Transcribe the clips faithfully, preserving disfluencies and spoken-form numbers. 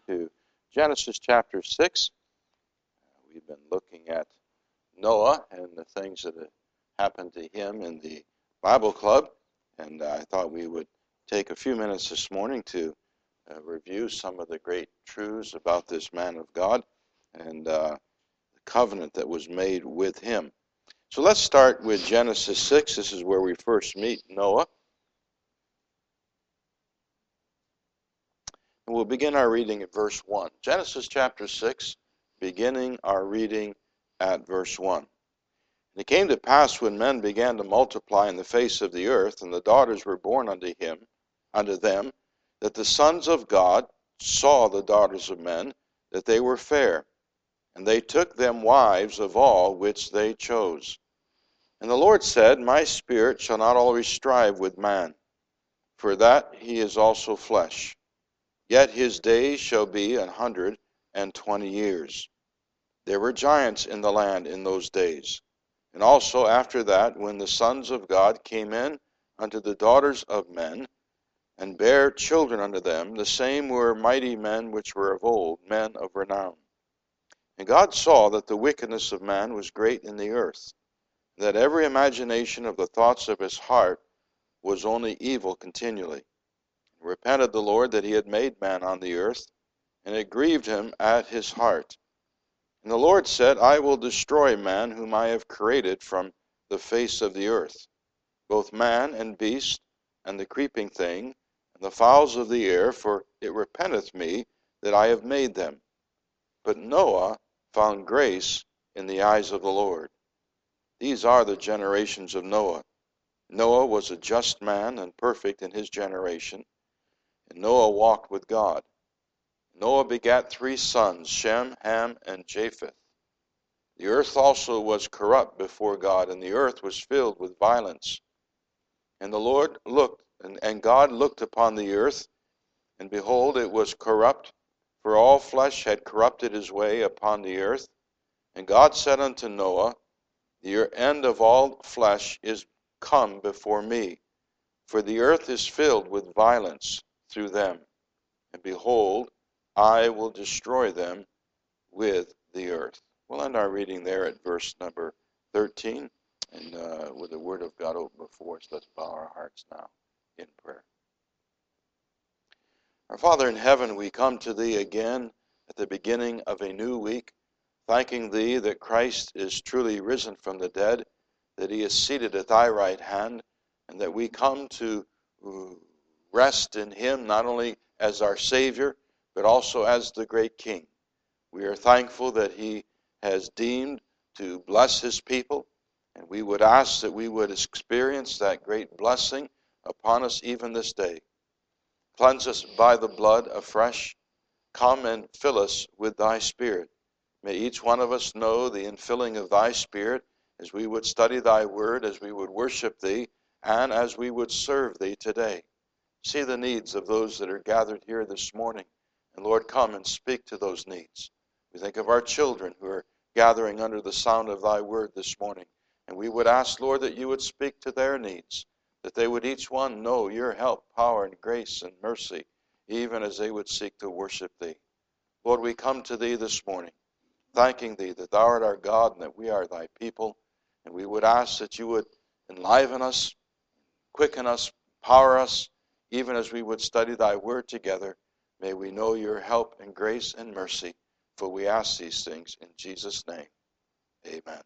to Genesis chapter six. Uh, we've been looking at Noah and the things that have happened to him in the Bible Club, and uh, I thought we would take a few minutes this morning to uh, review some of the great truths about this man of God and uh, the covenant that was made with him. So let's start with Genesis six. This is where we first meet Noah. And we'll begin our reading at verse one. Genesis chapter six, beginning our reading at verse one. And it came to pass when men began to multiply in the face of the earth, and the daughters were born unto him, unto them, that the sons of God saw the daughters of men, that they were fair, and they took them wives of all which they chose. And the Lord said, My spirit shall not always strive with man, for that he is also flesh. Yet his days shall be an hundred and twenty years. There were giants in the land in those days. And also after that, when the sons of God came in unto the daughters of men, and bare children unto them, the same were mighty men which were of old, men of renown. And God saw that the wickedness of man was great in the earth, that every imagination of the thoughts of his heart was only evil continually. And repented the Lord that he had made man on the earth, and it grieved him at his heart. And the Lord said, I will destroy man whom I have created from the face of the earth, both man and beast, and the creeping thing, and the fowls of the air, for it repenteth me that I have made them. But Noah found grace in the eyes of the Lord. These are the generations of Noah. Noah was a just man and perfect in his generation, and Noah walked with God. Noah begat three sons, Shem, Ham, and Japheth. The earth also was corrupt before God, and the earth was filled with violence. And the Lord looked, and, and God looked upon the earth, and behold, it was corrupt, for all flesh had corrupted his way upon the earth. And God said unto Noah, The end of all flesh is come before me, for the earth is filled with violence through them. And behold, I will destroy them with the earth. We'll end our reading there at verse number thirteen. And uh, with the word of God open before us, let's bow our hearts now in prayer. Our Father in heaven, we come to Thee again at the beginning of a new week, thanking Thee that Christ is truly risen from the dead, that He is seated at Thy right hand, and that we come to rest in Him not only as our Savior, but also as the great King. We are thankful that He has deemed to bless His people, and we would ask that we would experience that great blessing upon us even this day. Cleanse us by the blood afresh. Come and fill us with Thy Spirit. May each one of us know the infilling of Thy Spirit as we would study Thy Word, as we would worship Thee, and as we would serve Thee today. See the needs of those that are gathered here this morning. And Lord, come and speak to those needs. We think of our children who are gathering under the sound of Thy Word this morning. And we would ask, Lord, that You would speak to their needs, that they would each one know Your help, power, and grace and mercy, even as they would seek to worship Thee. Lord, we come to Thee this morning, thanking Thee that Thou art our God and that we are Thy people. And we would ask that You would enliven us, quicken us, power us, even as we would study Thy Word together. May we know Your help and grace and mercy, for we ask these things in Jesus' name. Amen.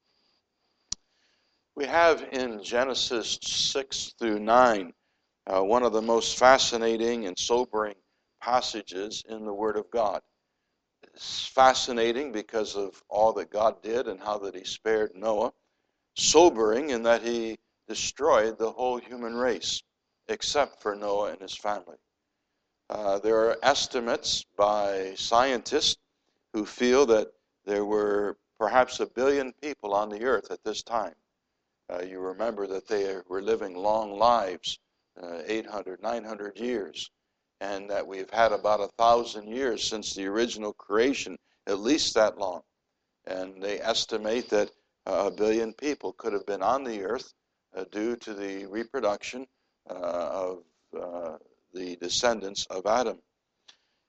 We have in Genesis six through nine uh, one of the most fascinating and sobering passages in the Word of God. It's fascinating because of all that God did and how that He spared Noah. Sobering in that He destroyed the whole human race, except for Noah and his family. Uh, there are estimates by scientists who feel that there were perhaps a billion people on the earth at this time. Uh, you remember that they were living long lives, uh, eight hundred, nine hundred years, and that we've had about a thousand years since the original creation, at least that long. And they estimate that uh, a billion people could have been on the earth uh, due to the reproduction uh, of uh, the descendants of Adam.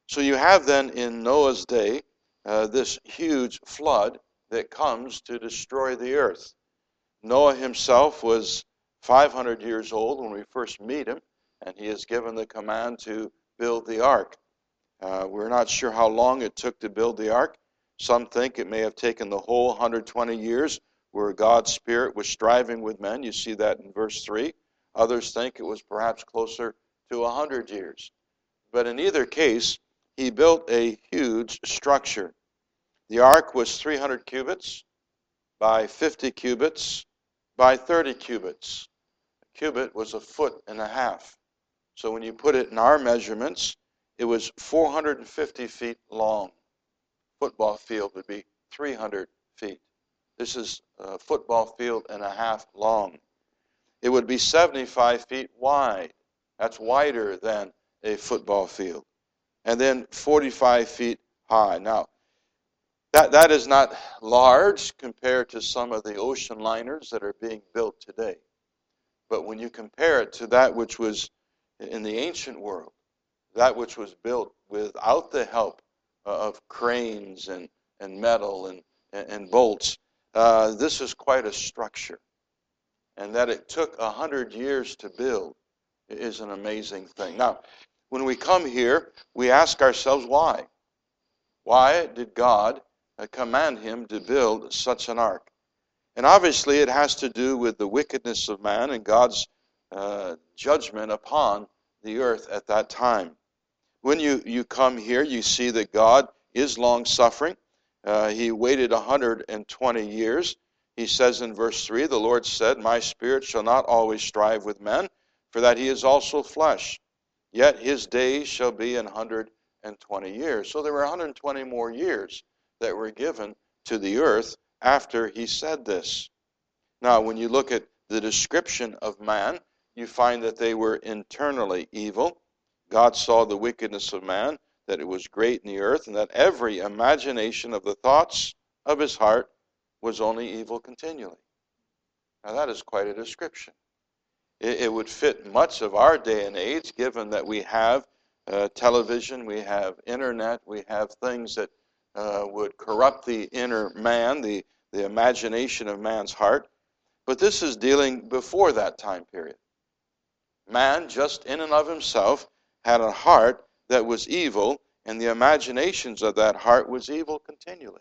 So you have then in Noah's day uh, this huge flood that comes to destroy the earth. Noah himself was five hundred years old when we first meet him, and he is given the command to build the ark. Uh, we're not sure how long it took to build the ark. Some think it may have taken the whole one hundred twenty years where God's Spirit was striving with men. You see that in verse three. Others think it was perhaps closer to one hundred years. But in either case, he built a huge structure. The ark was three hundred cubits by fifty cubits by thirty cubits. A cubit was a foot and a half. So when you put it in our measurements, it was four hundred fifty feet long. Football field would be three hundred feet. This is a football field and a half long. It would be seventy-five feet wide. That's wider than a football field. And then forty-five feet high. Now, that, that is not large compared to some of the ocean liners that are being built today. But when you compare it to that which was in the ancient world, that which was built without the help of cranes and, and metal and, and, and bolts, uh, this is quite a structure. And that it took a hundred years to build is an amazing thing. Now, when we come here, we ask ourselves why. Why did God uh, command him to build such an ark? And obviously it has to do with the wickedness of man and God's uh, judgment upon the earth at that time. When you, you come here, you see that God is long-suffering. Uh, he waited one hundred twenty years. He says in verse three, the Lord said, my spirit shall not always strive with men, for that he is also flesh. Yet his days shall be an hundred and twenty years. So there were one hundred twenty more years that were given to the earth after he said this. Now, when you look at the description of man, you find that they were internally evil. God saw the wickedness of man, that it was great in the earth, and that every imagination of the thoughts of his heart was only evil continually. Now, that is quite a description. It, it would fit much of our day and age, given that we have uh, television, we have internet, we have things that uh, would corrupt the inner man, the, the imagination of man's heart. But this is dealing before that time period. Man, just in and of himself, had a heart that was evil, and the imaginations of that heart was evil continually.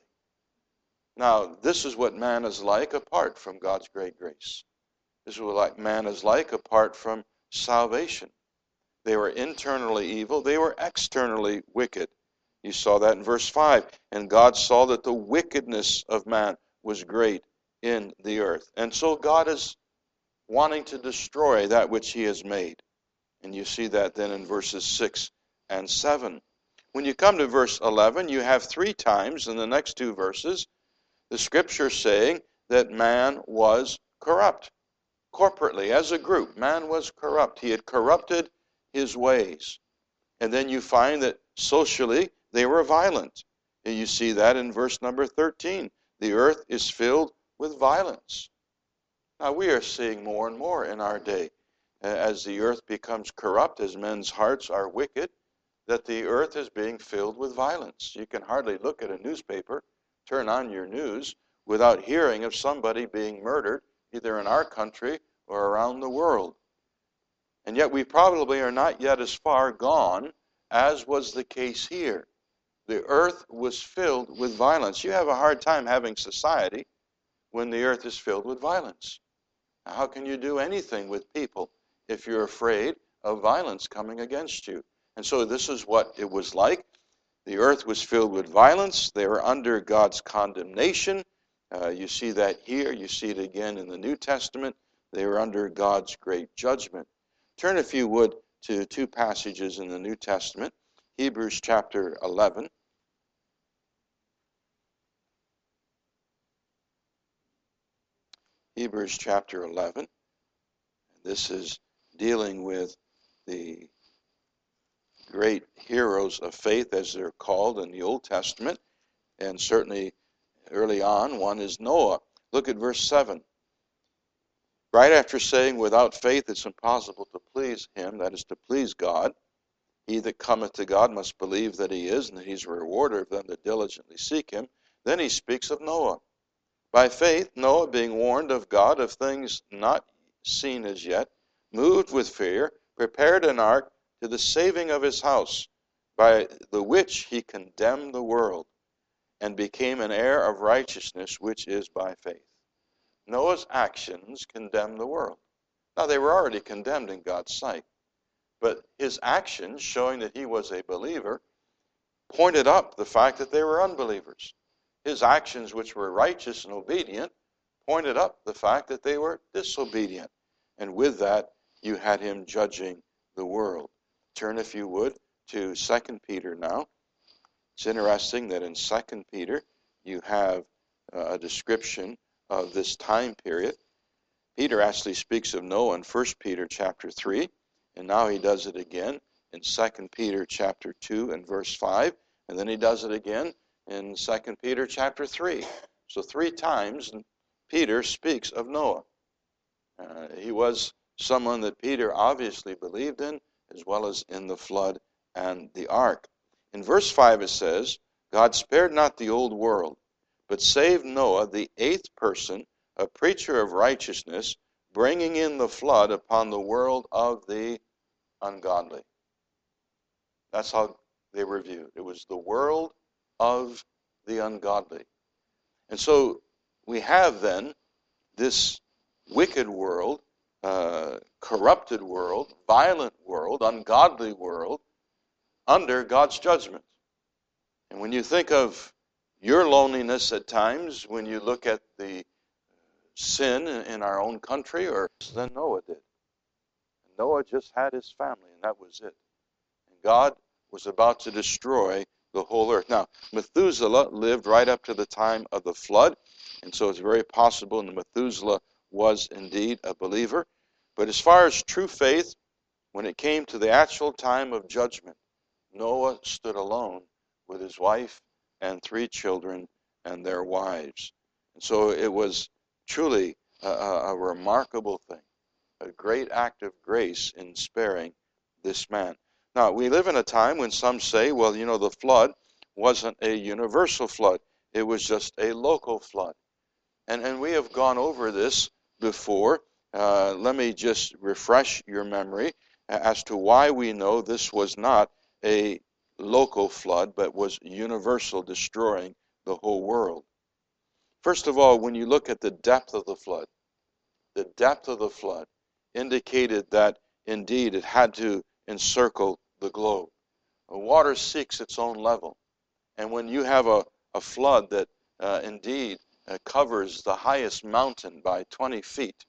Now, this is what man is like apart from God's great grace. This is what man is like apart from salvation. They were internally evil. They were externally wicked. You saw that in verse five. And God saw that the wickedness of man was great in the earth. And so God is wanting to destroy that which he has made. And you see that then in verses six and seven. When you come to verse eleven, you have three times in the next two verses the scripture saying that man was corrupt. Corporately, as a group, man was corrupt. He had corrupted his ways. And then you find that socially they were violent. And you see that in verse number thirteen. The earth is filled with violence. Now we are seeing more and more in our day, as the earth becomes corrupt, as men's hearts are wicked, that the earth is being filled with violence. You can hardly look at a newspaper, turn on your news, without hearing of somebody being murdered, either in our country or around the world. And yet we probably are not yet as far gone as was the case here. The earth was filled with violence. You have a hard time having society when the earth is filled with violence. Now, how can you do anything with people if you're afraid of violence coming against you? And so this is what it was like. The earth was filled with violence. They were under God's condemnation. Uh, you see that here. You see it again in the New Testament. They were under God's great judgment. Turn, if you would, to two passages in the New Testament. Hebrews chapter eleven. Hebrews chapter eleven. This is dealing with the great heroes of faith, as they're called in the Old Testament. And certainly early on, one is Noah. Look at verse seven. Right after saying, without faith it's impossible to please him, that is to please God, He that cometh to God must believe that he is, and that he's a rewarder of them that diligently seek him. Then he speaks of Noah. By faith, Noah, being warned of God of things not seen as yet, moved with fear, prepared an ark to the saving of his house, by the which he condemned the world, and became an heir of righteousness, which is by faith. Noah's actions condemned the world. Now, they were already condemned in God's sight, but his actions, showing that he was a believer, pointed up the fact that they were unbelievers. His actions, which were righteous and obedient, pointed up the fact that they were disobedient. And with that, you had him judging the world. Turn, if you would, to Second Peter now. It's interesting that in Second Peter, you have uh, a description of this time period. Peter actually speaks of Noah in First Peter chapter three, and now he does it again in Second Peter chapter two and verse five, and then he does it again in Second Peter chapter three. So three times Peter speaks of Noah. Uh, he was someone that Peter obviously believed in, as well as in the flood and the ark. In verse five it says, God spared not the old world, but saved Noah, the eighth person, a preacher of righteousness, bringing in the flood upon the world of the ungodly. That's how they were viewed. It was the world of the ungodly. And so we have then this wicked world, uh, corrupted world, violent world, ungodly world, under God's judgment. And when you think of your loneliness at times, when you look at the sin in our own country, or than Noah did. And Noah just had his family, and that was it. And God was about to destroy the whole earth. Now, Methuselah lived right up to the time of the flood, and so it's very possible that Methuselah was indeed a believer. But as far as true faith, when it came to the actual time of judgment, Noah stood alone with his wife and three children and their wives. And so it was truly a, a remarkable thing, a great act of grace in sparing this man. Now, we live in a time when some say, well, you know, the flood wasn't a universal flood. It was just a local flood. And, and we have gone over this before. Uh, let me just refresh your memory as to why we know this was not a local flood, but was universal, destroying the whole world. First of all, when you look at the depth of the flood, the depth of the flood indicated that indeed it had to encircle the globe. The water seeks its own level. And when you have a, a flood that uh, indeed uh, covers the highest mountain by twenty feet,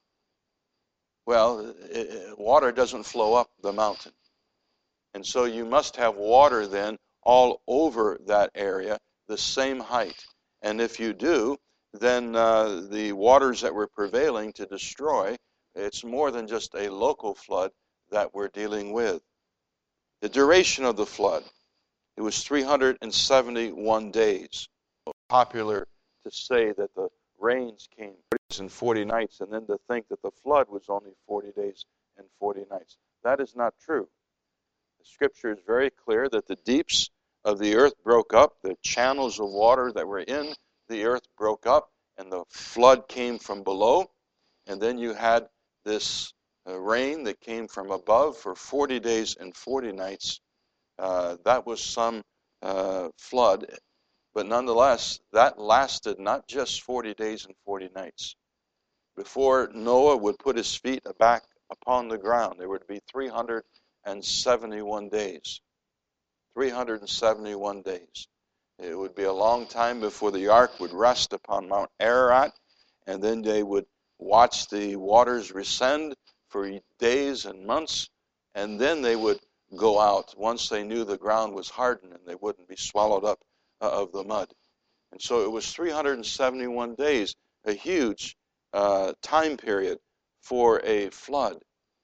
well, it, water doesn't flow up the mountain. And so you must have water then all over that area, the same height. And if you do, then uh, the waters that were prevailing to destroy, it's more than just a local flood that we're dealing with. The duration of the flood, it was three hundred seventy-one days. Popular to say that the rains came in forty nights, and then to think that the flood was only forty days and forty nights. That is not true. The scripture is very clear that the deeps of the earth broke up, the channels of water that were in the earth broke up, and the flood came from below. And then you had this uh, rain that came from above for forty days and forty nights. Uh, that was some uh, flood. But nonetheless, that lasted not just forty days and forty nights. Before Noah would put his feet back upon the ground, there would be three hundred seventy-one days. three hundred seventy-one days. It would be a long time before the ark would rest upon Mount Ararat, and then they would watch the waters rescend for days and months, and then they would go out once they knew the ground was hardened and they wouldn't be swallowed up uh, of the mud. And so it was three hundred seventy-one days, a huge uh, time period for a flood.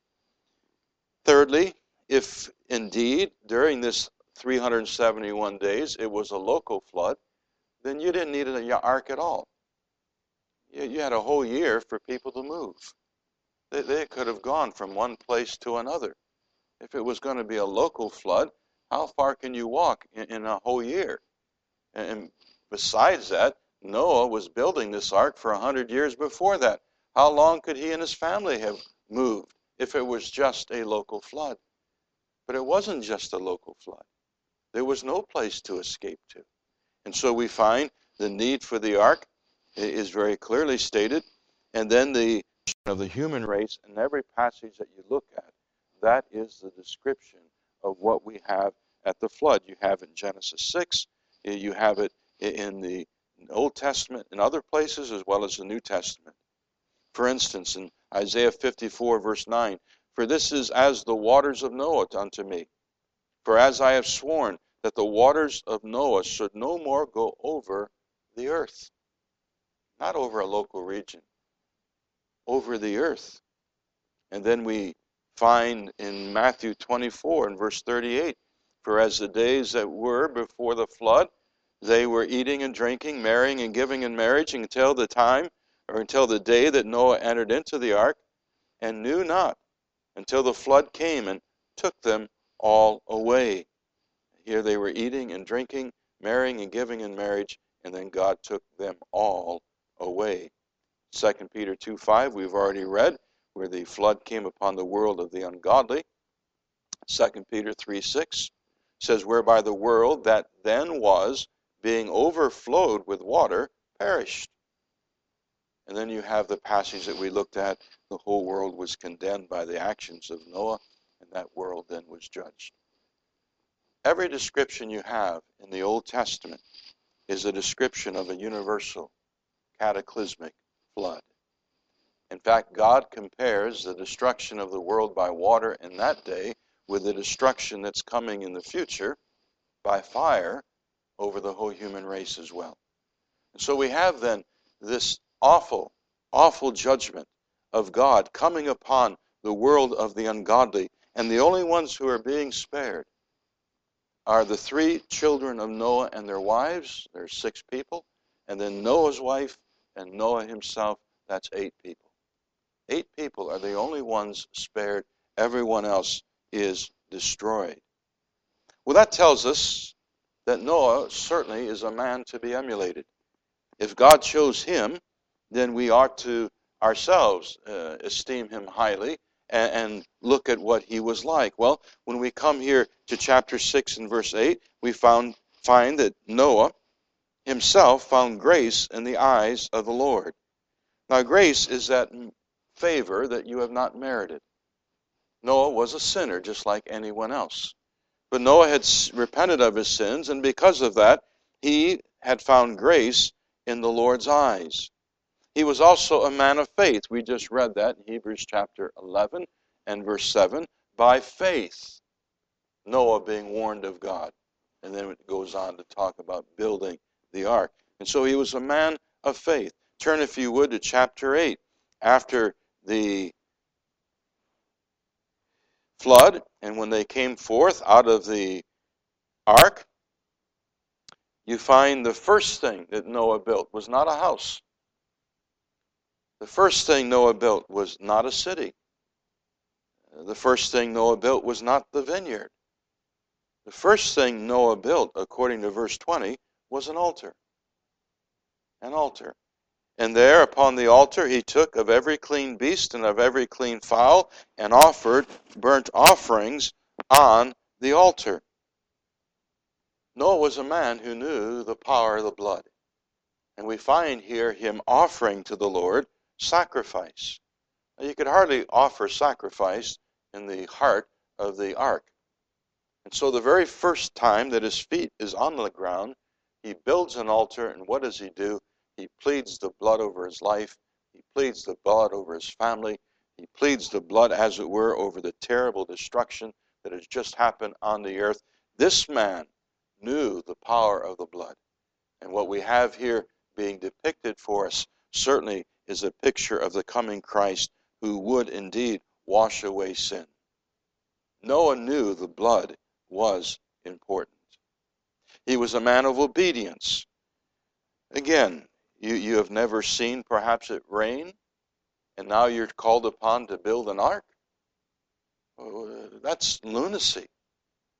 Thirdly, if indeed during this three hundred seventy-one days it was a local flood, then you didn't need an ark at all. You, you had a whole year for people to move. They, they could have gone from one place to another. If it was going to be a local flood, How far can you walk in, in a whole year? And, and besides that, Noah was building this ark for a hundred years before that. How long could he and his family have moved if it was just a local flood? But it wasn't just a local flood. There was no place to escape to. And so we find the need for the ark is very clearly stated. And then the of the human race in every passage that you look at, that is the description of what we have at the flood. You have it in Genesis six, you have it in the Old Testament, in other places, as well as the New Testament. For instance, in Isaiah fifty-four, verse nine, for this is as the waters of Noah unto me. For as I have sworn that the waters of Noah should no more go over the earth. Not over a local region, over the earth. And then we find in Matthew twenty-four and verse thirty-eight, for as the days that were before the flood, they were eating and drinking, marrying and giving in marriage until the time, or until the day that Noah entered into the ark, and knew not until the flood came and took them all away. Here they were eating and drinking, marrying and giving in marriage, and then God took them all away. Second Peter two five, we've already read, where the flood came upon the world of the ungodly. Second Peter three six says, whereby the world that then was, being overflowed with water, perished. And then you have the passage that we looked at, the whole world was condemned by the actions of Noah, and that world then was judged. Every description you have in the Old Testament is a description of a universal, cataclysmic flood. In fact, God compares the destruction of the world by water in that day with the destruction that's coming in the future by fire over the whole human race as well. And so we have then this awful, awful judgment of God coming upon the world of the ungodly, and the only ones who are being spared are the three children of Noah and their wives. There's six people. And then Noah's wife and Noah himself, that's eight people. Eight people are the only ones spared. Everyone else is destroyed. Well, that tells us that Noah certainly is a man to be emulated. If God chose him, then we ought to ourselves uh, esteem him highly and, and look at what he was like. Well, when we come here to chapter six and verse eight, we found find that Noah himself found grace in the eyes of the Lord. Now, grace is that favor that you have not merited. Noah was a sinner just like anyone else. But Noah had repented of his sins, and because of that, he had found grace in the Lord's eyes. He was also a man of faith. We just read that in Hebrews chapter eleven and verse seven. By faith, Noah being warned of God. And then it goes on to talk about building the ark. And so he was a man of faith. Turn, if you would, to chapter eight. After the flood, and when they came forth out of the ark, you find the first thing that Noah built was not a house. The first thing Noah built was not a city. The first thing Noah built was not the vineyard. The first thing Noah built, according to verse twenty, was an altar. An altar. And there upon the altar he took of every clean beast and of every clean fowl and offered burnt offerings on the altar. Noah was a man who knew the power of the blood. And we find here him offering to the Lord sacrifice. Now, you could hardly offer sacrifice in the heart of the ark. And so the very first time that his feet is on the ground, he builds an altar, and what does he do? He pleads the blood over his life. He pleads the blood over his family. He pleads the blood, as it were, over the terrible destruction that has just happened on the earth. This man knew the power of the blood. And what we have here being depicted for us certainly is a picture of the coming Christ who would indeed wash away sin. Noah knew the blood was important. He was a man of obedience. Again, you, you have never seen perhaps it rain, and now you're called upon to build an ark? Oh, that's lunacy.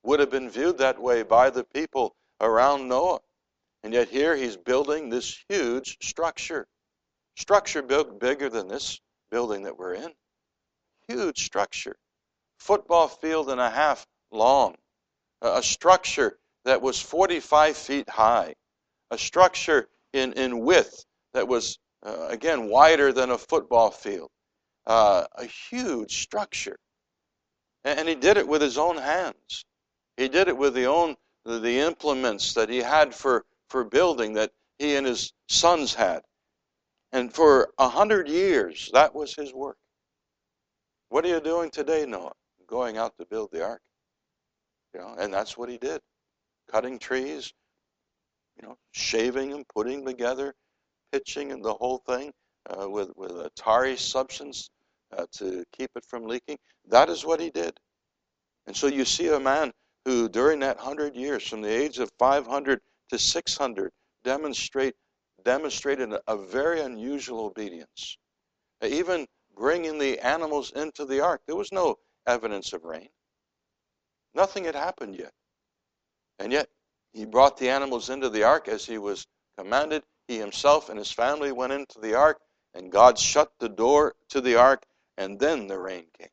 would have been viewed that way by the people around Noah. And yet here he's building this huge structure. Structure built bigger than this building that we're in. Huge structure. Football field and a half long. A structure that was forty-five feet high. A structure in, in width that was, uh, again, wider than a football field. Uh, a huge structure. And, and he did it with his own hands. He did it with the own the, the implements that he had for, for building that he and his sons had. And for a hundred years, that was his work. What are you doing today, Noah? Going out to build the ark. You know, and that's what he did. Cutting trees, you know, shaving them, putting them together, pitching and the whole thing uh, with, with a tarry substance uh, to keep it from leaking. That is what he did. And so you see a man who during that hundred years, from the age of five hundred to six hundred, demonstrate, demonstrated a, a very unusual obedience. Even bringing the animals into the ark, there was no evidence of rain. Nothing had happened yet. And yet, he brought the animals into the ark as he was commanded. He himself and his family went into the ark, and God shut the door to the ark, and then the rain came.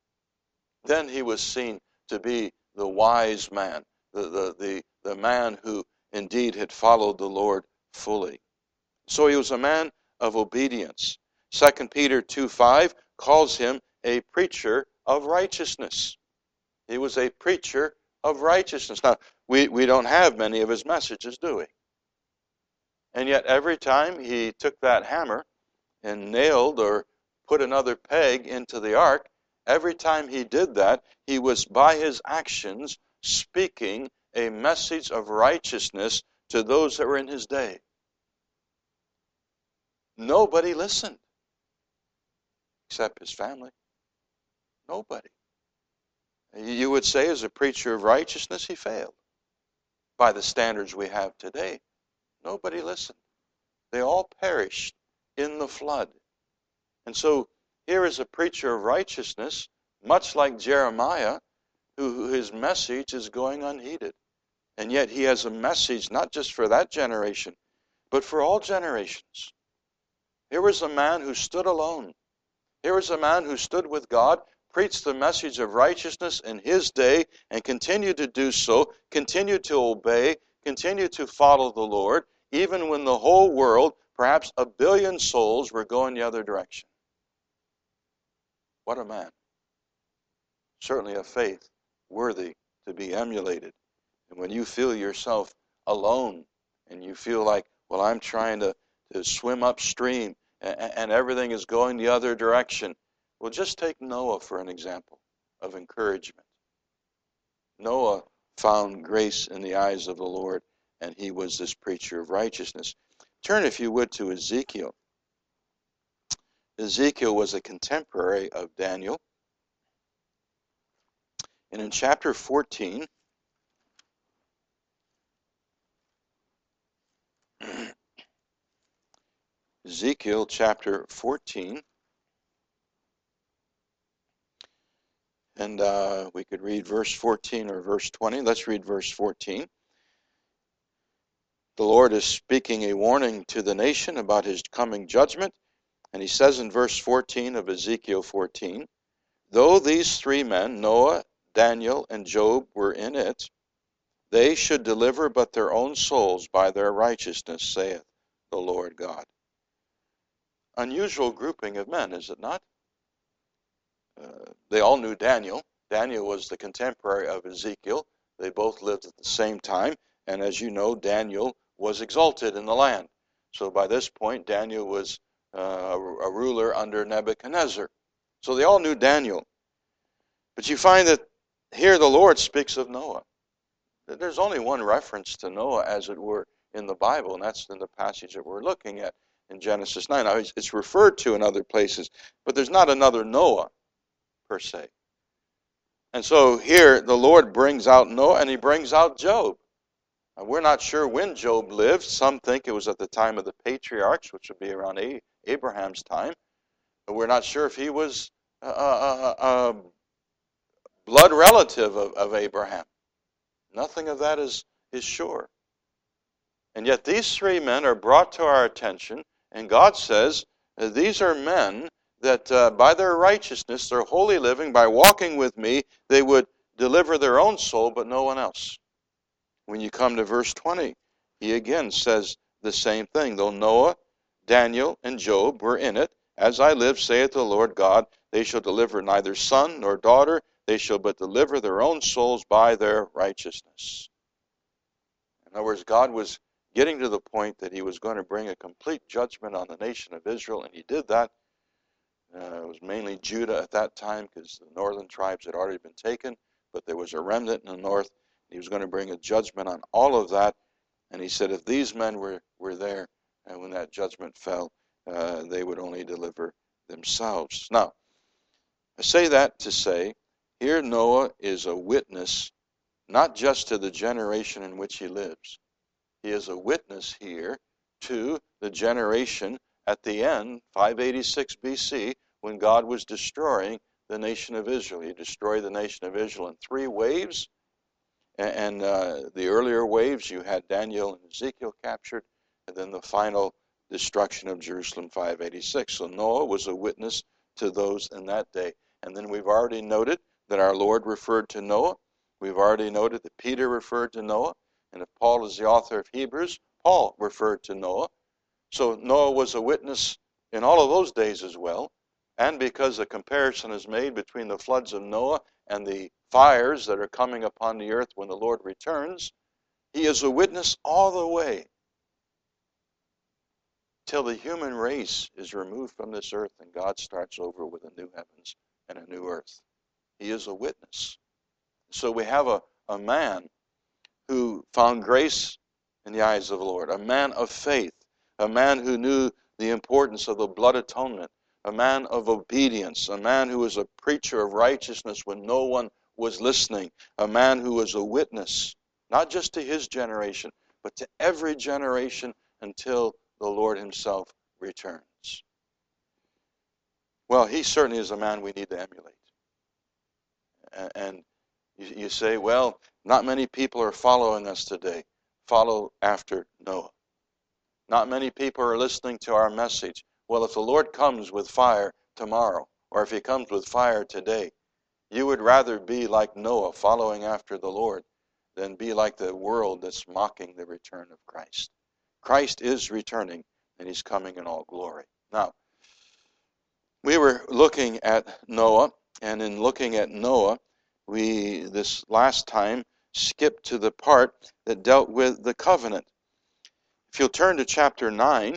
Then he was seen to be the wise man, the, the, the, the man who indeed had followed the Lord fully. So he was a man of obedience. Second Peter two five calls him a preacher of righteousness. He was a preacher of righteousness. Now, we, we don't have many of his messages, do we? And yet every time he took that hammer and nailed or put another peg into the ark, every time he did that, he was by his actions speaking a message of righteousness to those that were in his day. Nobody listened except his family. Nobody. You would say as a preacher of righteousness, he failed. By the standards we have today, nobody listened. They all perished in the flood. And so here is a preacher of righteousness, much like Jeremiah, who, who his message is going unheeded. And yet he has a message not just for that generation, but for all generations. Here was a man who stood alone. Here was a man who stood with God, preached the message of righteousness in his day, and continued to do so, continued to obey, continued to follow the Lord, even when the whole world, perhaps a billion souls, were going the other direction. What a man. Certainly a faith worthy to be emulated. And when you feel yourself alone, and you feel like, well, I'm trying to, to swim upstream, and, and everything is going the other direction, well, just take Noah for an example of encouragement. Noah found grace in the eyes of the Lord, and he was this preacher of righteousness. Turn, if you would, to Ezekiel. Ezekiel was a contemporary of Daniel. And in chapter fourteen, Ezekiel chapter fourteen, and uh, we could read verse fourteen or verse twenty. Let's read verse fourteen. The Lord is speaking a warning to the nation about his coming judgment, and he says in verse fourteen of Ezekiel fourteen, though these three men, Noah, Daniel, and Job, were in it, they should deliver but their own souls by their righteousness, saith the Lord God. Unusual grouping of men, is it not? Uh, they all knew Daniel. Daniel was the contemporary of Ezekiel. They both lived at the same time. And as you know, Daniel was exalted in the land. So by this point, Daniel was uh, a, a ruler under Nebuchadnezzar. So they all knew Daniel. But you find that here the Lord speaks of Noah. There's only one reference to Noah, as it were, in the Bible, and that's in the passage that we're looking at in Genesis nine. Now, it's referred to in other places, but there's not another Noah, per se. And so here the Lord brings out Noah, and he brings out Job. Now, we're not sure when Job lived. Some think it was at the time of the patriarchs, which would be around Abraham's time. But we're not sure if he was a, a, a blood relative of, of Abraham. Nothing of that is, is sure. And yet these three men are brought to our attention, and God says, uh, these are men that uh, by their righteousness, their holy living, by walking with me, they would deliver their own soul, but no one else. When you come to verse twenty, he again says the same thing. Though Noah, Daniel, and Job were in it, as I live, saith the Lord God, they shall deliver neither son nor daughter, they shall but deliver their own souls by their righteousness. In other words, God was getting to the point that he was going to bring a complete judgment on the nation of Israel, and he did that. Uh, it was mainly Judah at that time because the northern tribes had already been taken, but there was a remnant in the north. He was going to bring a judgment on all of that, and he said if these men were, were there and when that judgment fell, uh, they would only deliver themselves. Now, I say that to say, here Noah is a witness not just to the generation in which he lives. He is a witness here to the generation at the end, five eighty-six B C, when God was destroying the nation of Israel. He destroyed the nation of Israel in three waves. And uh, the earlier waves, you had Daniel and Ezekiel captured, and then the final destruction of Jerusalem, five eighty-six. So Noah was a witness to those in that day. And then we've already noted that our Lord referred to Noah. We've already noted that Peter referred to Noah. And if Paul is the author of Hebrews, Paul referred to Noah. So Noah was a witness in all of those days as well. And because a comparison is made between the floods of Noah and the fires that are coming upon the earth when the Lord returns, he is a witness all the way till the human race is removed from this earth and God starts over with a new heavens and a new earth. He is a witness. So we have a, a man who found grace in the eyes of the Lord, a man of faith, a man who knew the importance of the blood atonement, a man of obedience, a man who was a preacher of righteousness when no one was listening, a man who was a witness, not just to his generation, but to every generation until the Lord himself returns. Well, he certainly is a man we need to emulate. And you say, well, not many people are following us today. Follow after Noah. Not many people are listening to our message. Well, if the Lord comes with fire tomorrow, or if he comes with fire today, you would rather be like Noah, following after the Lord, than be like the world that's mocking the return of Christ. Christ is returning, and he's coming in all glory. Now, we were looking at Noah, and in looking at Noah, we, this last time, skipped to the part that dealt with the covenant. If you'll turn to chapter nine,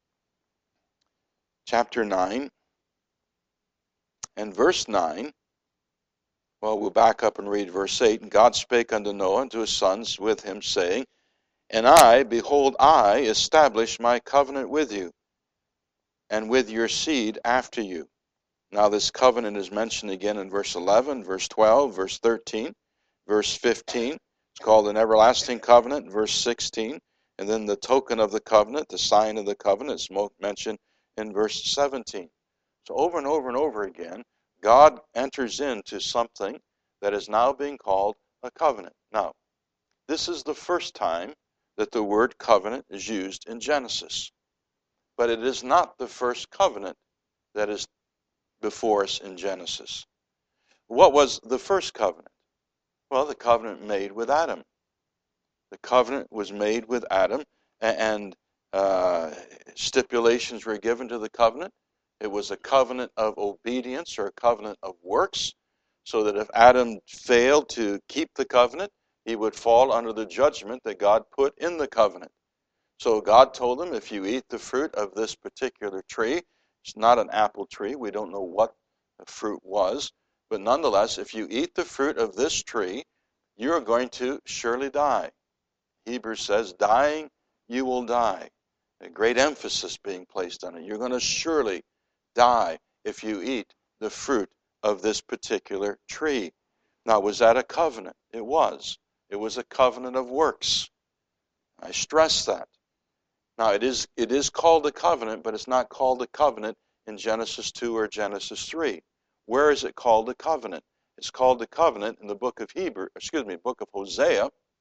chapter nine, and verse nine, well, we'll back up and read verse eight. And God spake unto Noah and to his sons with him, saying, And I, behold, I establish my covenant with you, and with your seed after you. Now this covenant is mentioned again in verse eleven, verse twelve, verse thirteen, verse fifteen. It's called an everlasting covenant, verse sixteen. And then the token of the covenant, the sign of the covenant, is mentioned in verse seventeen. So over and over and over again, God enters into something that is now being called a covenant. Now, this is the first time that the word covenant is used in Genesis. But it is not the first covenant that is before us in Genesis. What was the first covenant? Well, the covenant made with Adam. The covenant was made with Adam, and uh, stipulations were given to the covenant. It was a covenant of obedience or a covenant of works, so that if Adam failed to keep the covenant, he would fall under the judgment that God put in the covenant. So God told him, if you eat the fruit of this particular tree, it's not an apple tree, we don't know what the fruit was, but nonetheless, if you eat the fruit of this tree, you are going to surely die. Hebrews says, dying, you will die. A great emphasis being placed on it. You're going to surely die if you eat the fruit of this particular tree. Now, was that a covenant? It was. It was a covenant of works. I stress that. Now, it is it is called a covenant, but it's not called a covenant in Genesis two or Genesis three. Where is it called a covenant? It's called a covenant in the book of Hebrew, excuse me, book of Hosea,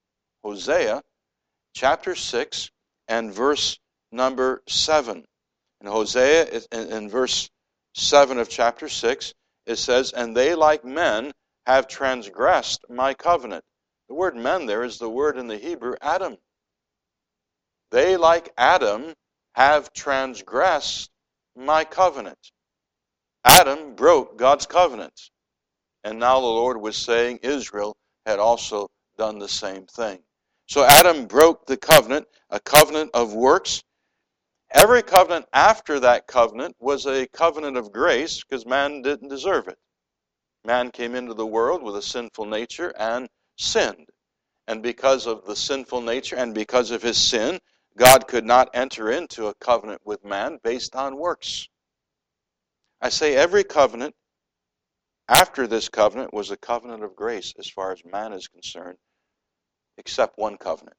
Hosea chapter six and verse number seven. In Hosea, in, in verse seven of chapter six, it says, "And they like men have transgressed my covenant." The word men there is the word in the Hebrew, Adam. They like Adam have transgressed my covenant. Adam broke God's covenant. And now the Lord was saying Israel had also done the same thing. So Adam broke the covenant, a covenant of works. Every covenant after that covenant was a covenant of grace because man didn't deserve it. Man came into the world with a sinful nature and sinned. And because of the sinful nature and because of his sin, God could not enter into a covenant with man based on works. I say every covenant after this covenant was a covenant of grace as far as man is concerned, except one covenant.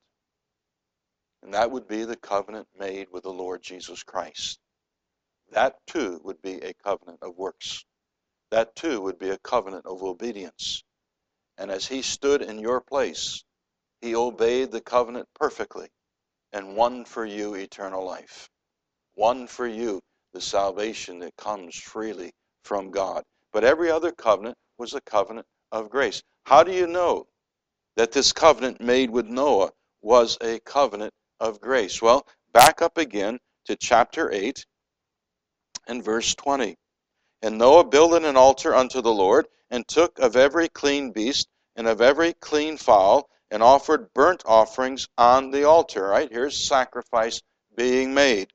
And that would be the covenant made with the Lord Jesus Christ. That too would be a covenant of works. That too would be a covenant of obedience. And as he stood in your place, he obeyed the covenant perfectly and won for you eternal life. Won for you the salvation that comes freely from God. But every other covenant was a covenant of grace. How do you know that this covenant made with Noah was a covenant of grace? Well, back up again to chapter eight and verse twenty. "And Noah builded an altar unto the Lord, and took of every clean beast and of every clean fowl, and offered burnt offerings on the altar." Right? Here's sacrifice being made.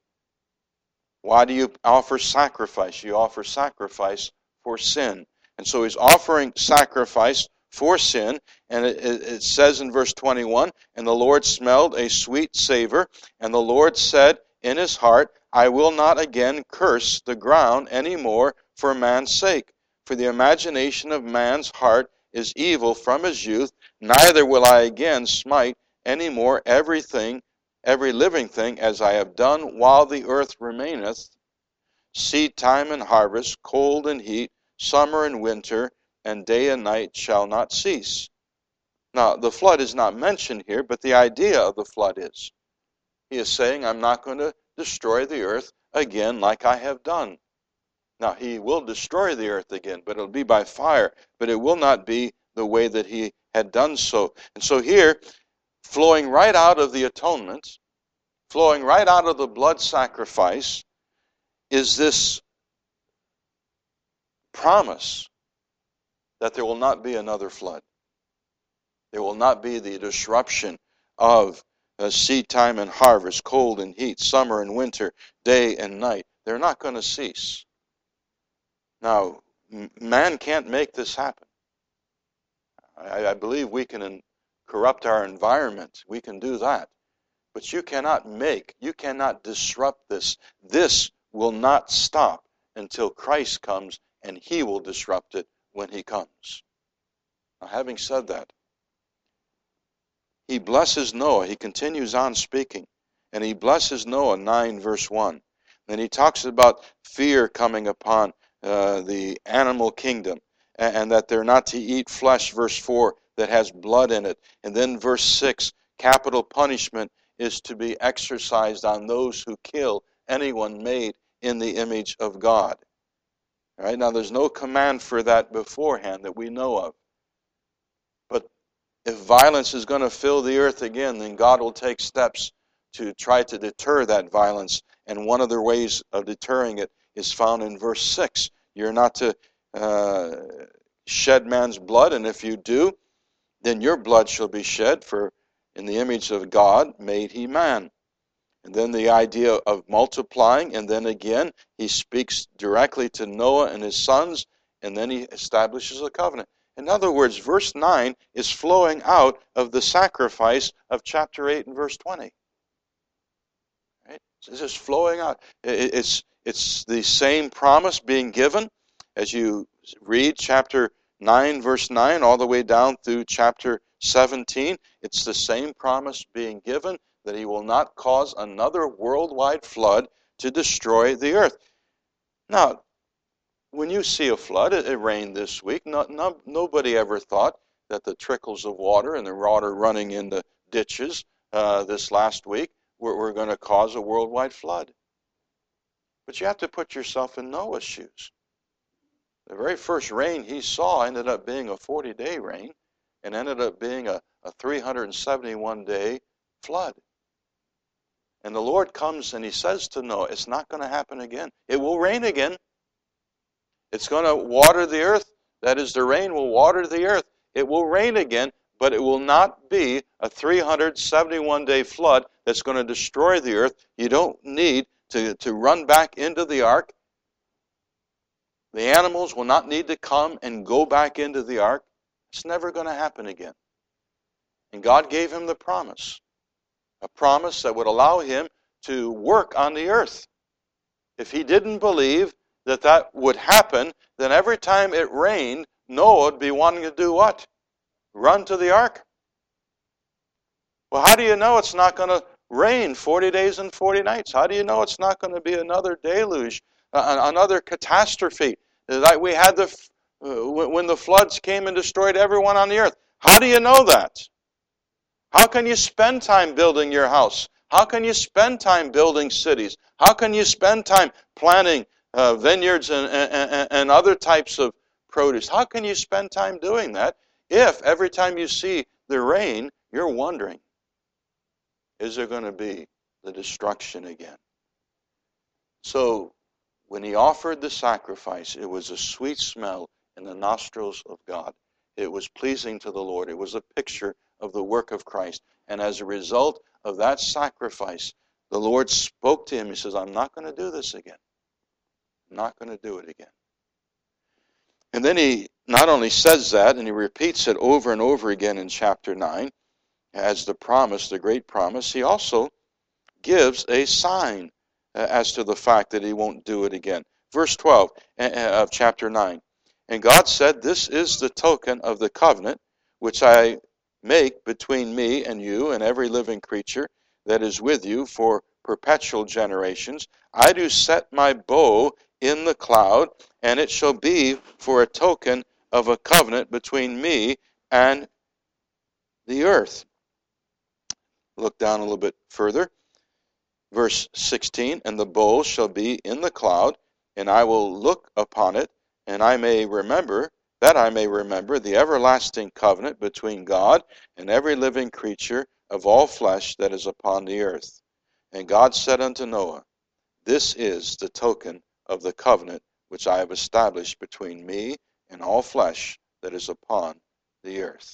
Why do you offer sacrifice? You offer sacrifice for sin. And so he's offering sacrifice for sin. And it, it says in verse twenty-one, "And the Lord smelled a sweet savor, and the Lord said in his heart, I will not again curse the ground any more for man's sake. For the imagination of man's heart is evil from his youth, neither will I again smite any more everything, every living thing, as I have done while the earth remaineth, seed time and harvest, cold and heat, summer and winter, and day and night shall not cease." Now, the flood is not mentioned here, but the idea of the flood is. He is saying, I'm not going to destroy the earth again like I have done. Now, he will destroy the earth again, but it'll be by fire, but it will not be the way that he had done so. And so here, flowing right out of the atonement, flowing right out of the blood sacrifice, is this promise that there will not be another flood. There will not be the disruption of uh, seed time and harvest, cold and heat, summer and winter, day and night. They're not going to cease. Now, man can't make this happen. I, I believe we can corrupt our environment. We can do that. But you cannot make, you cannot disrupt this. This will not stop until Christ comes, and he will disrupt it when he comes. Now, having said that, he blesses Noah. He continues on speaking. And he blesses Noah, nine verse one. Then he talks about fear coming upon uh, the animal kingdom, and, and that they're not to eat flesh, verse four, that has blood in it. And then verse six, capital punishment is to be exercised on those who kill anyone made in the image of God. All right, now there's no command for that beforehand that we know of. But if violence is going to fill the earth again, then God will take steps to try to deter that violence. And one of the ways of deterring it is found in verse six. You're not to uh, shed man's blood, and if you do, then your blood shall be shed, for in the image of God made he man. And then the idea of multiplying, and then again, he speaks directly to Noah and his sons, and then he establishes a covenant. In other words, verse nine is flowing out of the sacrifice of chapter eight and verse twenty. Right? It's just flowing out. It's, it's the same promise being given as you read chapter nine, verse nine, all the way down through chapter seventeen. It's the same promise being given that he will not cause another worldwide flood to destroy the earth. Now, when you see a flood, it, it rained this week. No, no, nobody ever thought that the trickles of water and the water running in the ditches uh, this last week were, were going to cause a worldwide flood. But you have to put yourself in Noah's shoes. The very first rain he saw ended up being a forty-day rain and ended up being a, a three hundred seventy-one day flood. And the Lord comes and he says to Noah, it's not going to happen again. It will rain again. It's going to water the earth. That is, the rain will water the earth. It will rain again, but it will not be a three hundred seventy-one day flood that's going to destroy the earth. You don't need to, to run back into the ark. The animals will not need to come and go back into the ark. It's never going to happen again. And God gave him the promise, a promise that would allow him to work on the earth. If he didn't believe that that would happen, then every time it rained, Noah would be wanting to do what? Run to the ark. Well, how do you know it's not going to rain forty days and forty nights? How do you know it's not going to be another deluge, uh, another catastrophe? Like we had the uh, when the floods came and destroyed everyone on the earth. How do you know that? How can you spend time building your house? How can you spend time building cities? How can you spend time planting uh, vineyards and, and, and other types of produce? How can you spend time doing that if every time you see the rain, you're wondering, is there going to be the destruction again? So when he offered the sacrifice, it was a sweet smell in the nostrils of God. It was pleasing to the Lord. It was a picture of the work of Christ. And as a result of that sacrifice, the Lord spoke to him. He says, I'm not going to do this again. I'm not going to do it again. And then he not only says that, and he repeats it over and over again in chapter nine, as the promise, the great promise, he also gives a sign uh, as to the fact that he won't do it again. Verse twelve of chapter nine. And God said, this is the token of the covenant which I make between me and you and every living creature that is with you for perpetual generations. I do set my bow in the cloud, and it shall be for a token of a covenant between me and the earth. Look down a little bit further. Verse sixteen, and the bow shall be in the cloud, and I will look upon it, and I may remember, that I may remember the everlasting covenant between God and every living creature of all flesh that is upon the earth. And God said unto Noah, this is the token of the covenant which I have established between me and all flesh that is upon the earth.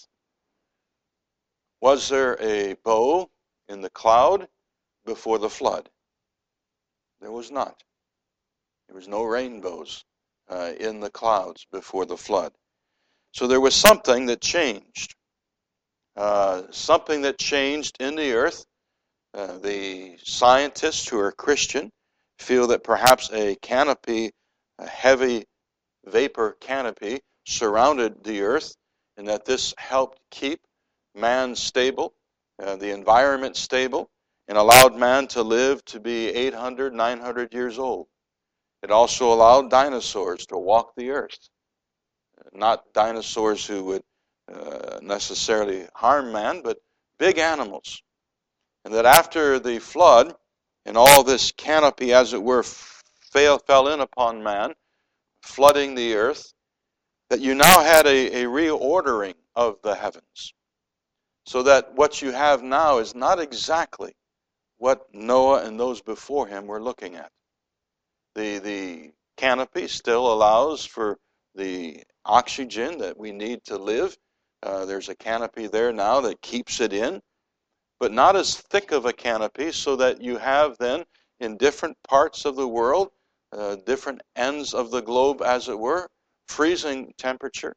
Was there a bow in the cloud before the flood? There was not. There was no rainbows uh, in the clouds before the flood. So there was something that changed. Uh, something that changed in the earth. Uh, the scientists who are Christian feel that perhaps a canopy, a heavy vapor canopy, surrounded the earth, and that this helped keep man stable, uh, the environment stable, and allowed man to live to be eight hundred, nine hundred years old. It also allowed dinosaurs to walk the earth. Not dinosaurs who would uh, necessarily harm man, but big animals. And that after the flood, and all this canopy, as it were, fell, fell in upon man, flooding the earth, that you now had a, a reordering of the heavens. So that what you have now is not exactly what Noah and those before him were looking at. The, the canopy still allows for the oxygen that we need to live. Uh, there's a canopy there now that keeps it in, but not as thick of a canopy, so that you have then in different parts of the world, uh, different ends of the globe as it were, freezing temperature,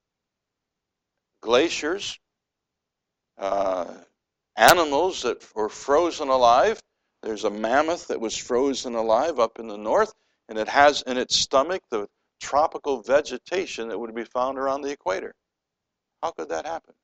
glaciers, uh, animals that were frozen alive. There's a mammoth that was frozen alive up in the north, and it has in its stomach the tropical vegetation that would be found around the equator. How could that happen?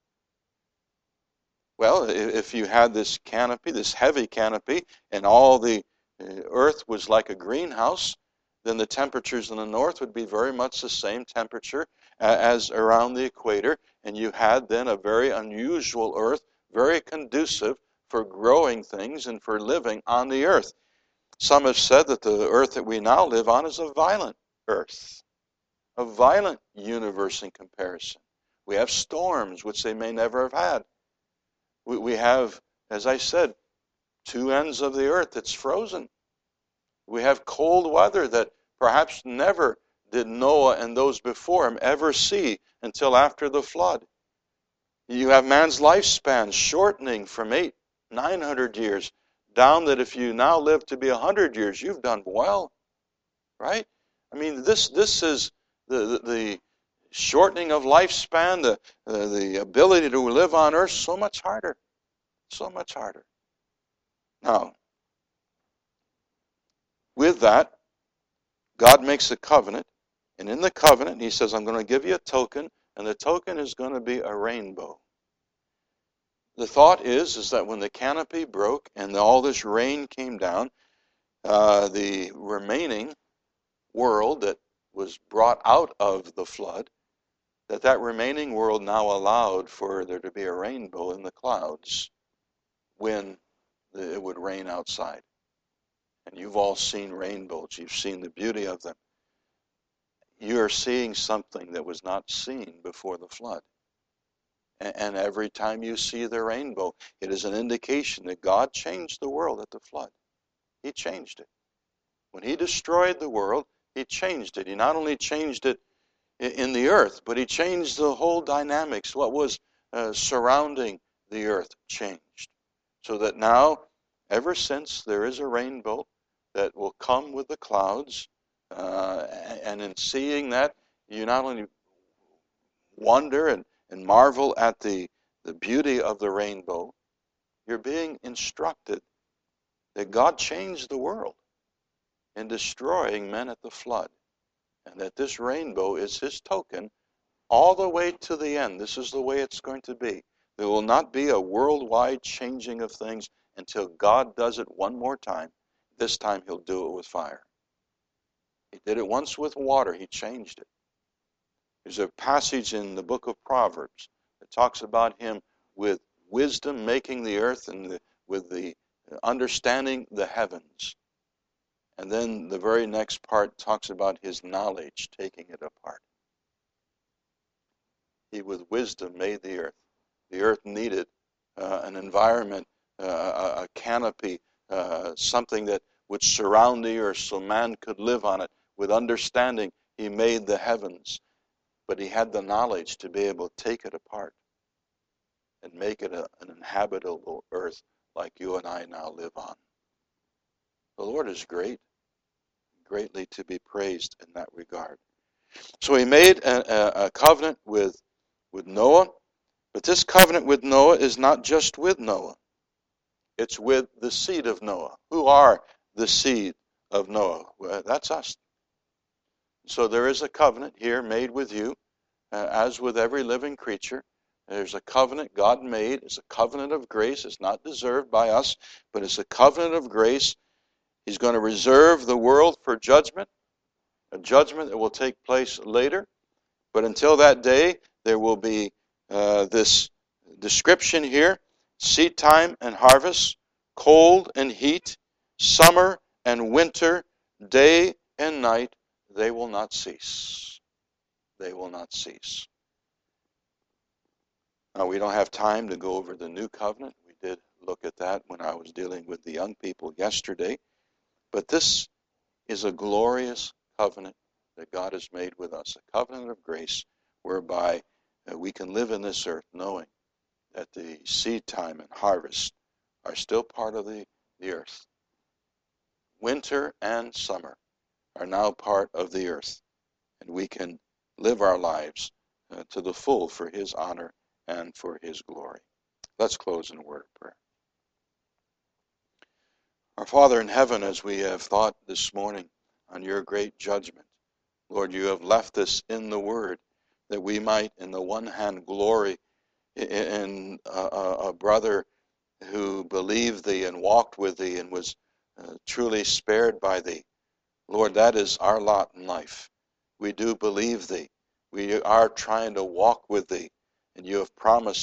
Well, if you had this canopy, this heavy canopy, and all the earth was like a greenhouse, then the temperatures in the north would be very much the same temperature as around the equator, and you had then a very unusual earth very conducive for growing things and for living on the earth. Some have said that the earth that we now live on is a violent earth, a violent universe in comparison. We have storms, which they may never have had. We, we have, as I said, two ends of the earth that's frozen. We have cold weather that perhaps never did Noah and those before him ever see until after the flood. You have man's lifespan shortening from eight, nine hundred years down that if you now live to be a hundred years, you've done well, right? I mean, this this is the the, the shortening of lifespan, the uh, the ability to live on earth, so much harder, so much harder. Now, with that, God makes a covenant, and in the covenant, He says, "I'm going to give you a token, and the token is going to be a rainbow." The thought is, is that when the canopy broke and all this rain came down, uh, the remaining world that was brought out of the flood, that that remaining world now allowed for there to be a rainbow in the clouds when the, it would rain outside. And you've all seen rainbows. You've seen the beauty of them. You're seeing something that was not seen before the flood. And every time you see the rainbow, it is an indication that God changed the world at the flood. He changed it. When He destroyed the world, He changed it. He not only changed it in the earth, but He changed the whole dynamics. What was uh, surrounding the earth changed. So that now, ever since, there is a rainbow that will come with the clouds. Uh, and in seeing that, you not only wonder and and marvel at the, the beauty of the rainbow, you're being instructed that God changed the world in destroying men at the flood, and that this rainbow is His token all the way to the end. This is the way it's going to be. There will not be a worldwide changing of things until God does it one more time. This time He'll do it with fire. He did it once with water. He changed it. There's a passage in the book of Proverbs that talks about Him with wisdom making the earth and the, with the understanding the heavens. And then the very next part talks about His knowledge taking it apart. He with wisdom made the earth. The earth needed uh, an environment, uh, a, a canopy, uh, something that would surround the earth so man could live on it. With understanding, He made the heavens. But He had the knowledge to be able to take it apart and make it a, an inhabitable earth like you and I now live on. The Lord is great, greatly to be praised in that regard. So He made a, a, a covenant with, with Noah, but this covenant with Noah is not just with Noah. It's with the seed of Noah. Who are the seed of Noah? Well, that's us. So there is a covenant here made with you. Uh, as with every living creature, there's a covenant God made. It's a covenant of grace. It's not deserved by us, but it's a covenant of grace. He's going to reserve the world for judgment, a judgment that will take place later. But until that day, there will be uh, this description here, seed time and harvest, cold and heat, summer and winter, day and night, they will not cease. They will not cease. Now, we don't have time to go over the new covenant. We did look at that when I was dealing with the young people yesterday. But this is a glorious covenant that God has made with us, a covenant of grace whereby uh, we can live in this earth knowing that the seed time and harvest are still part of the, the earth. Winter and summer are now part of the earth, and we can live our lives uh, to the full for His honor and for His glory. Let's close in a word of prayer. Our Father in heaven, as we have thought this morning on your great judgment, Lord, you have left us in the Word that we might, in the one hand, glory in a, a brother who believed Thee and walked with Thee and was uh, truly spared by Thee. Lord, that is our lot in life. We do believe Thee. We are trying to walk with Thee. And you have promised that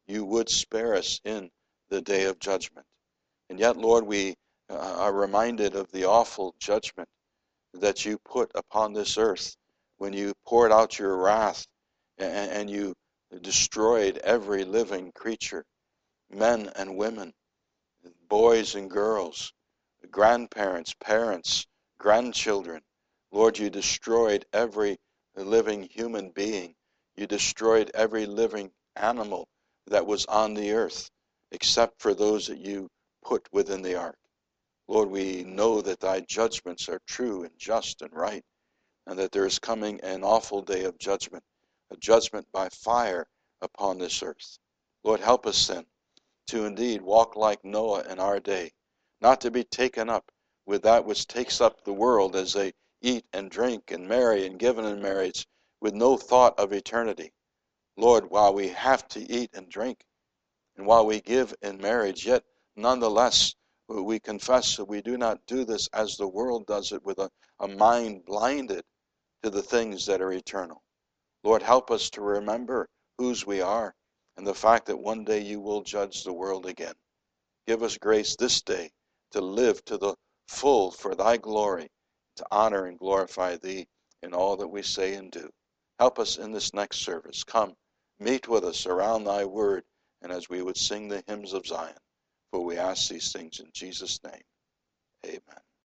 you would spare us in the day of judgment. And yet, Lord, we uh, are reminded of the awful judgment that you put upon this earth when you poured out your wrath and, and you destroyed every living creature, men and women, boys and girls, grandparents, parents, grandchildren. Lord, you destroyed every living human being. You destroyed every living animal that was on the earth, except for those that you put within the ark. Lord, we know that thy judgments are true and just and right, and that there is coming an awful day of judgment, a judgment by fire upon this earth. Lord, help us then to indeed walk like Noah in our day, not to be taken up with that which takes up the world as they eat and drink and marry and give in marriage with no thought of eternity. Lord, while we have to eat and drink, and while we give in marriage, yet nonetheless we confess that we do not do this as the world does it, with a, a mind blinded to the things that are eternal. Lord, help us to remember whose we are and the fact that one day you will judge the world again. Give us grace this day to live to the full for thy glory, to honor and glorify thee in all that we say and do. Help us in this next service. Come, meet with us around thy word, and as we would sing the hymns of Zion. For we ask these things in Jesus' name. Amen.